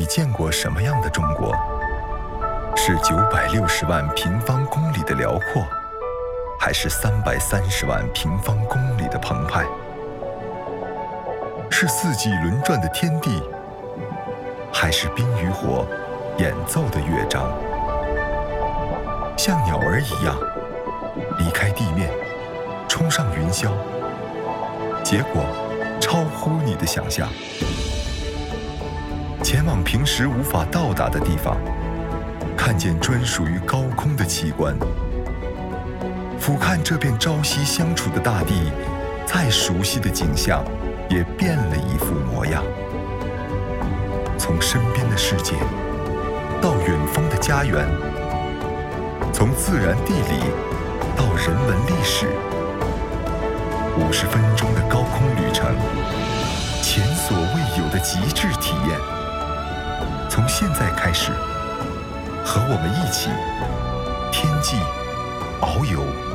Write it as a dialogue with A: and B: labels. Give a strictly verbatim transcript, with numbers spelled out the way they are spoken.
A: 你见过什么样的中国？是九百六十万平方公里的辽阔，还是三百三十万平方公里的澎湃？是四季轮转的天地，还是冰与火演奏的乐章？像鸟儿一样离开地面，冲上云霄，结果超乎你的想象。前往平时无法到达的地方，看见专属于高空的奇观，俯瞰这片朝夕相处的大地，再熟悉的景象也变了一副模样。从身边的世界到远方的家园，从自然地理到人文历史，五十分钟的高空旅程，前所未有的极致体验。从现在开始，和我们一起天际遨游。